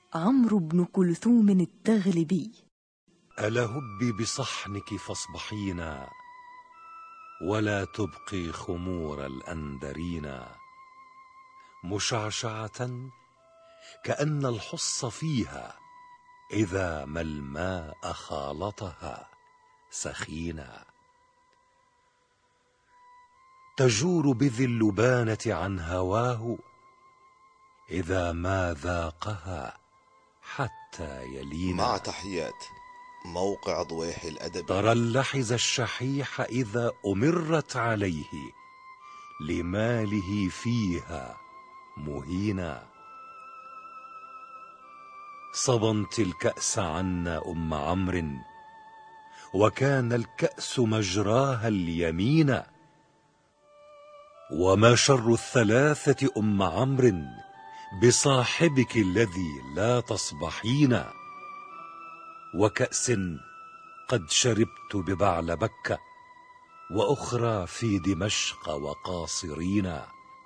عمرو بن كلثوم التغلبي. ألا هبي بصحنك فاصبحينا، ولا تبقي خمور الأندرينا، مشعشعة كأن الحص فيها إذا ما الماء خالطها سخينا، تجور بذي اللبانة عن هواه إذا ما ذاقها حتى يلينا. مع تحيات موقع ضويح الأدب. ترى اللحز الشحيح إذا أمرت عليه لماله فيها مهينا، صبنت الكأس عنا أم عمرو، وكان الكأس مجراها اليمين، وما شر الثلاثة أم عمرو بصاحبك الذي لا تصبحين، وكأس قد شربت ببعلبكة، وأخرى في دمشق وقاصرين،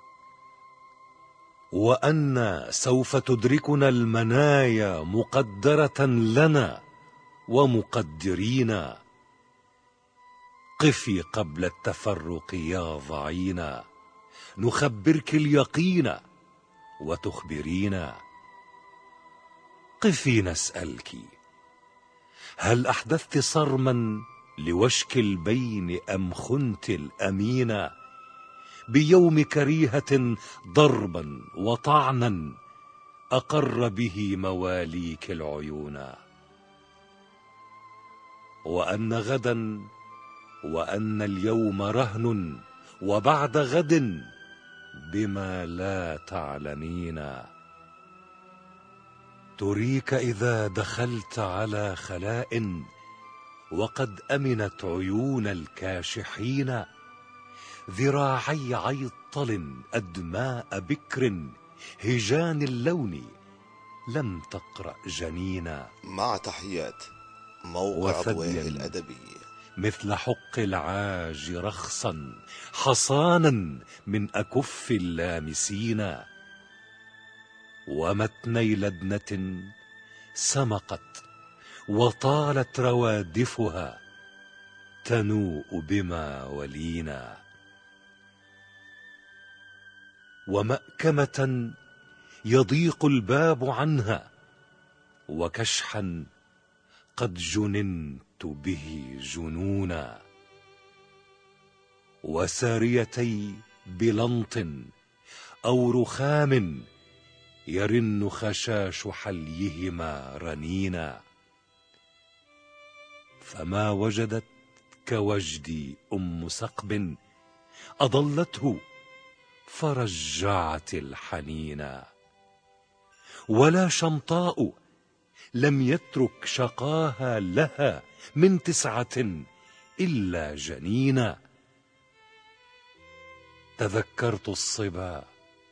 وأن سوف تدركنا المنايا مقدرة لنا ومقدرين، قفي قبل التفرق يا ضعينا، نخبرك اليقين وتخبرينا، قفي نسألك هل أحدثت صرما لوشك البين أم خنت الأمين، بيوم كريهة ضربا وطعنا أقر به مواليك العيون، وأن غدا وأن اليوم رهن، وبعد غد بما لا تعلمين، تريك إذا دخلت على خلاء وقد أمنت عيون الكاشحين، ذراعي عيطل أدماء بكر هجان اللون لم تقرأ جنينا، مع تحيات موقع ضويح الأدبي. مثل حق العاج رخصا حصانا من أكف اللامسين، ومتني لدنة سمقت وطالت روادفها تنوء بما ولينا، ومأكمة يضيق الباب عنها، وكشحا قد جننت به جنونا، وساريتي بلنط أو رخام يرن خشاش حليهما رنينا، فما وجدت كوجدي أم سقب أضلته فرجعت الحنينا، ولا شمطاء لم يترك شقاها لها من 9 إلا جنينا، تذكرت الصبا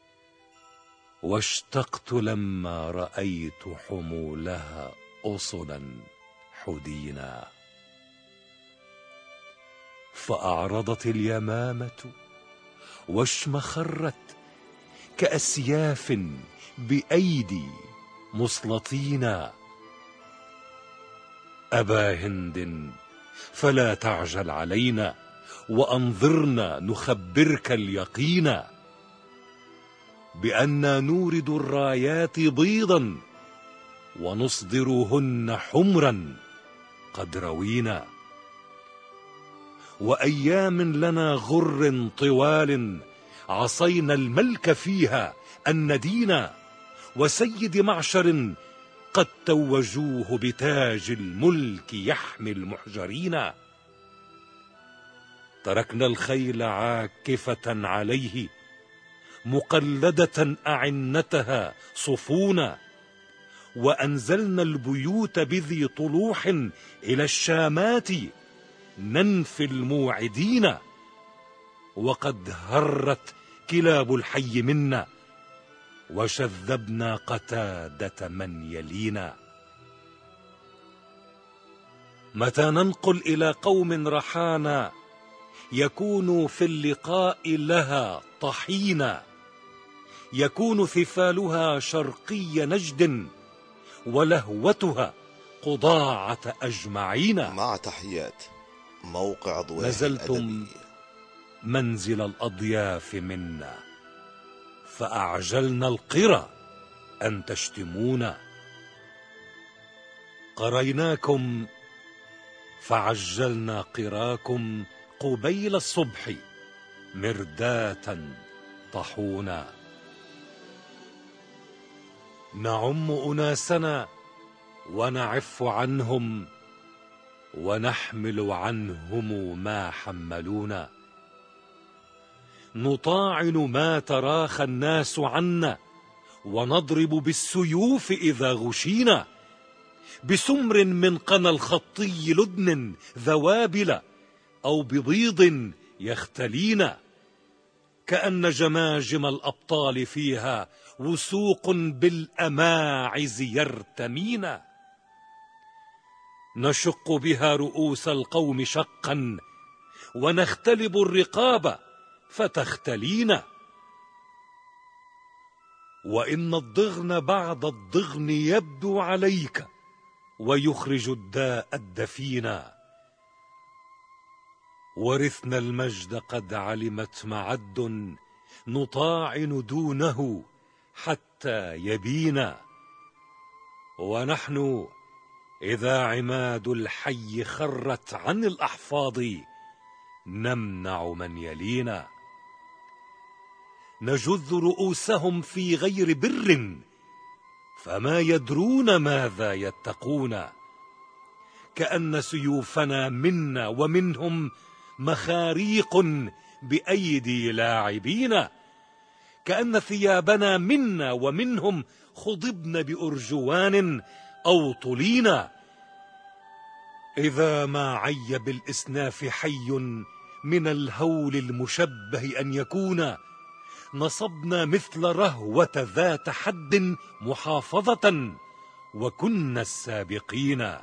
واشتقت لما رأيت حمولها أصلا حدينا، فأعرضت اليمامة واشمخرت كأسياف بأيدي مسلطينا، أبا هند فلا تعجل علينا، وأنظرنا نخبرك اليقين، بأننا نورد الرايات بيضا ونصدرهن حمرا قد روينا، وأيام لنا غر طوال عصينا الملك فيها الندينا، وسيد معشر قد توجوه بتاج الملك يحمي المحجرين، تركنا الخيل عاكفة عليه مقلدة أعنتها صفونا، وأنزلنا البيوت بذي طلوح إلى الشامات ننفي الموعدين، وقد هرت كلاب الحي منا وشذبنا قتادة من يلينا، متى ننقل إلى قوم رحانا يكون في اللقاء لها طحينا، يكون ثفالها شرقي نجد ولهوتها قضاعة أجمعين. مع تحيات موقع ضواه نزلتم الأدبي. منزل الأضياف منا فأعجلنا القرى أن تشتمونا. قريناكم فعجلنا قراكم قبيل الصبح مرداة طحونا. نعم أناسنا ونعف عنهم ونحمل عنهم ما حملونا. نطاعن ما تراخى الناس عنا ونضرب بالسيوف إذا غشينا. بسمر من قنا الخطي لدن ذوابل أو ببيض يختلينا. كأن جماجم الأبطال فيها وسوق بالأماعز يرتمينا. نشق بها رؤوس القوم شقا ونختلب الرقاب فتختلينا. وإن الضغن بعد الضغن يبدو عليك ويخرج الداء الدفينا. ورثنا المجد قد علمت معد نطاعن دونه حتى يبينا. ونحن إذا عماد الحي خرت عن الأحفاظ نمنع من يلينا. نجذ رؤوسهم في غير بر فما يدرون ماذا يتقون. كأن سيوفنا منا ومنهم مخاريق بأيدي لاعبين. كأن ثيابنا منا ومنهم خضبن بأرجوان أو طلينا. إذا ما عي بالإسناف حي من الهول المشبه أن يكون نصبنا مثل رهوة ذات حد محافظة وكنا السابقين.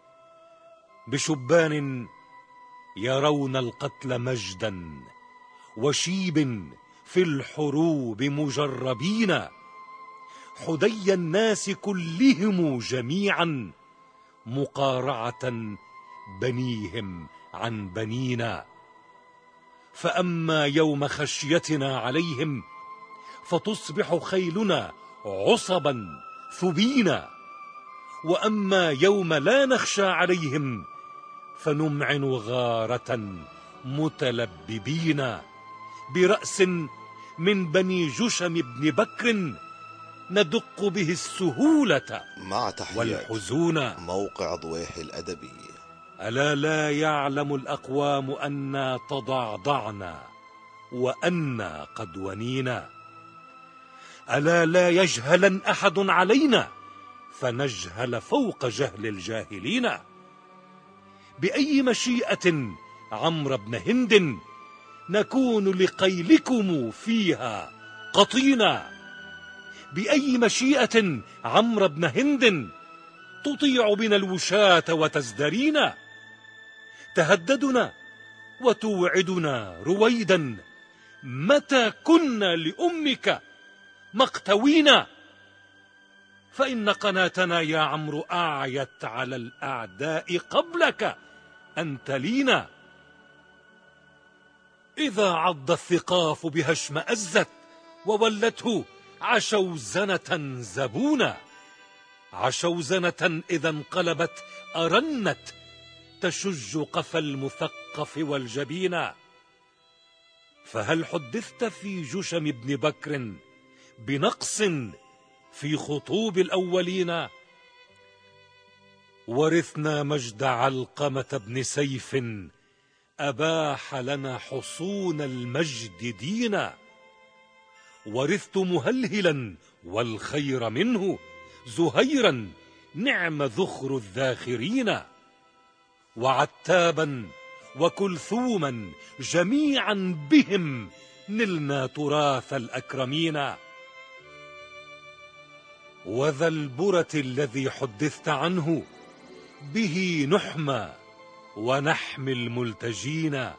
بشبان يرون القتل مجدا وشيب في الحروب مجربين. حدي الناس كلهم جميعا مقارعة بنيهم عن بنينا. فأما يوم خشيتنا عليهم فتصبح خيلنا عصبا ثبينا. وأما يوم لا نخشى عليهم فنمعن غارة متلببين. برأس من بني جشم بن بكر ندق به السهولة مع تحيات والحزون. موقع ضواه الأدبي. ألا لا يعلم الأقوام أنا تضعضعنا وأنا قد ونينا. ألا لا يجهلن أحد علينا فنجهل فوق جهل الجاهلين. بأي مشيئة عمرو بن هند نكون لقيلكم فيها قطينا. بأي مشيئة عمرو بن هند تطيع بنا الوشاة وتزدرينا. تهددنا وتوعدنا رويدا متى كنا لأمك مقتوينا. فإن قناتنا يا عمرو أعيت على الأعداء قبلك أن تلينا. إذا عض الثقاف بها اشمأزت وولته عشوزنة زبونا. عشوزنة إذا انقلبت أرنت تشج قفا المثقف والجبين. فهل حدثت في جشم بن بكر بنقص في خطوب الأولين؟ ورثنا مجد علقمة بن سيف أباح لنا حصون المجد دينا. ورثت مهلهلا والخير منه زهيرا نعم ذخر الذاخرين. وعتابا وكلثوما جميعا بهم نلنا تراث الأكرمين. وذا البرة الذي حدثت عنه به نحمى ونحمي الملتجين.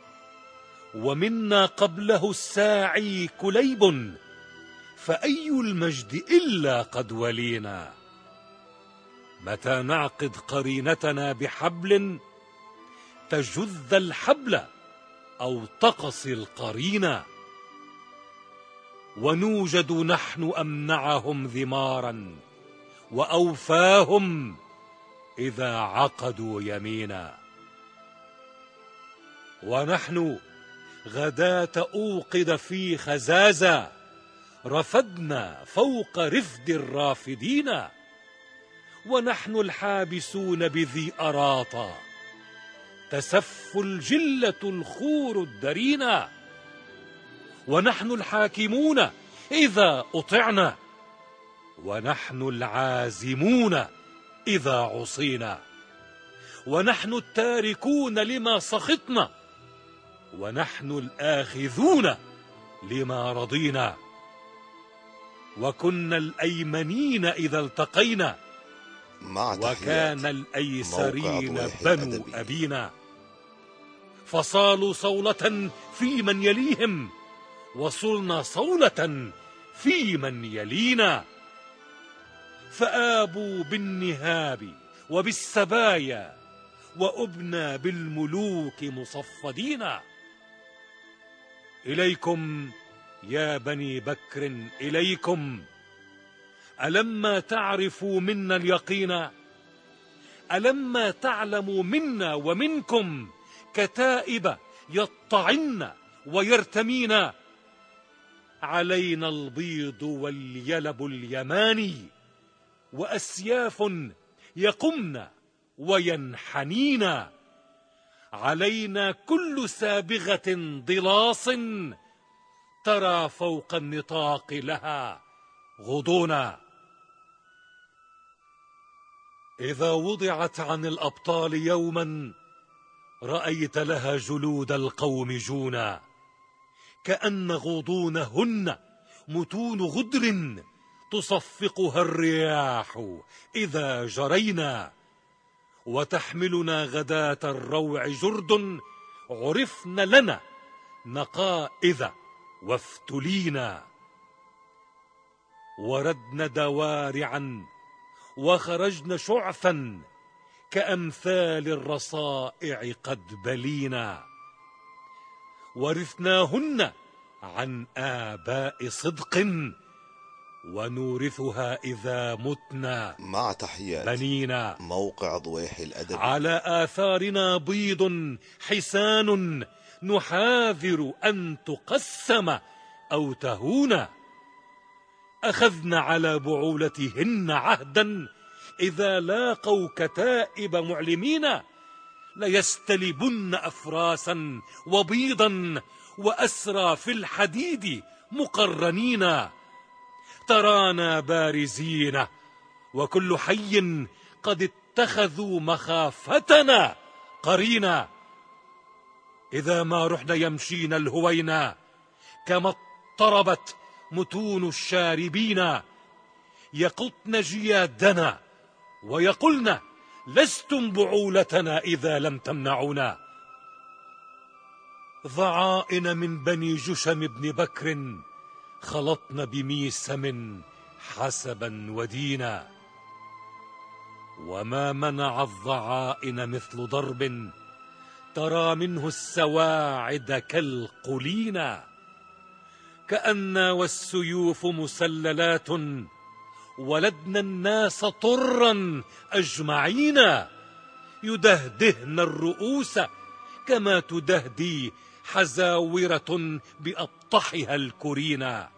ومنا قبله الساعي كليب فأي المجد إلا قد ولينا. متى نعقد قرينتنا بحبل تجذ الحبل أو تقصي القرينة، ونوجد نحن أمنعهم ذمارا وأوفاهم إذا عقدوا يمينا. ونحن غداة أوقد في خزازة رفدنا فوق رفد الرافدين، ونحن الحابسون بذي أراطا تسف الجلة الخور الدرينا، ونحن الحاكمون إذا أطعنا، ونحن العازمون إذا عصينا، ونحن التاركون لما سخطنا، ونحن الآخذون لما رضينا، وكنا الأيمنين إذا التقينا، وكان الأيسرين بنو أبينا، فصالوا صولة في من يليهم، وصلنا صولة في من يلينا، فآبوا بالنهاب وبالسبايا وأبنى بالملوك مصفدين. إليكم يا بني بكر إليكم، ألما تعرفوا منا اليقين، ألما تعلموا منا ومنكم كتائب يطعن ويرتمين، علينا البيض واليلب اليماني، وأسياف يقمن وينحنين، علينا كل سابغة ضلاص ترى فوق النطاق لها غضونا. إذا وضعت عن الأبطال يوما رأيت لها جلود القوم جونا، كأن غضونهن متون غدر تصفقها الرياح إذا جرينا، وتحملنا غداة الروع جرد عرفن لنا نقائذ وافتلينا، وردنا دوارعا وخرجن شعثا كأمثال الرصائع قد بلينا، ورثناهن عن آباء صدق ونورثها إذا متنا مع تحيات بنينا. موقع ضويح الأدب. على آثارنا بيض حسان نحاذر أن تقسم أو تهون، أخذنا على بعولتهن عهدا إذا لاقوا كتائب معلمين، ليستلبن أفراسا وبيضا وأسرى في الحديد مقرنين، ترانا بارزين وكل حي قد اتخذوا مخافتنا قرينا، إذا ما رحنا يمشين الهوينا كما اضطربت متون الشاربين، يقطن جيادنا ويقولن لستم بعولتنا إذا لم تمنعونا، ضعائن من بني جشم بن بكر خلطن بميسم حسبا ودينا، وما منع الضعائن مثل ضرب ترى منه السواعد كالقلينا، كأن والسيوف مسللات ولدنا الناس طرا أجمعين، يدهدهن الرؤوس كما تدهدي حزاورة بأبطحها الكرينا،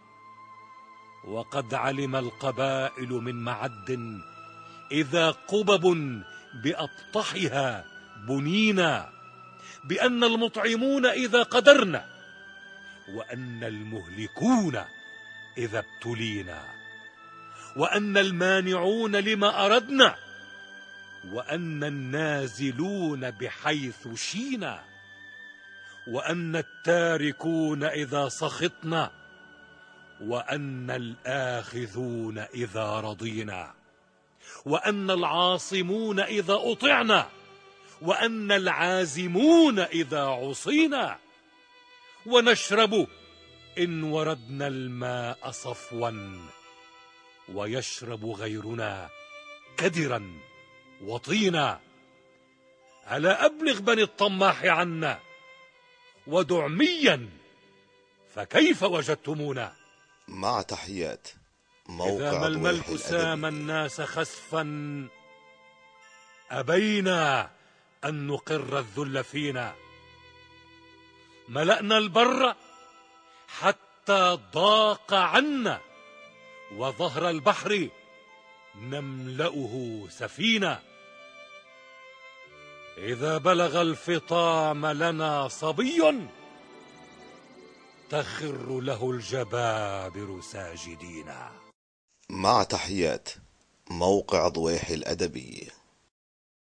وقد علم القبائل من معد إذا قبب بأبطحها بنينا، بأن المطعمون إذا قدرنا، وأن المهلكون إذا ابتلينا، وأن المانعون لما أردنا، وأن النازلون بحيث شينا، وأن التاركون إذا سخطنا، وأن الآخذون إذا رضينا، وأن العاصمون إذا أطعنا، وأن العازمون إذا عصينا، ونشرب إن وردنا الماء صفوا، ويشرب غيرنا كدرا وطينا. ألا أبلغ بني الطماح عنا ودعميا فكيف وجدتمونا؟ مع تحيات موقع إذا ما الملك سام الناس خسفا أبينا أن نقر الذل فينا. ملأنا البر حتى ضاق عنا وظهر البحر نملأه سفينة. إذا بلغ الفطام لنا صبي تخر له الجبابر ساجدين. مع تحيات موقع ضويح الأدبي.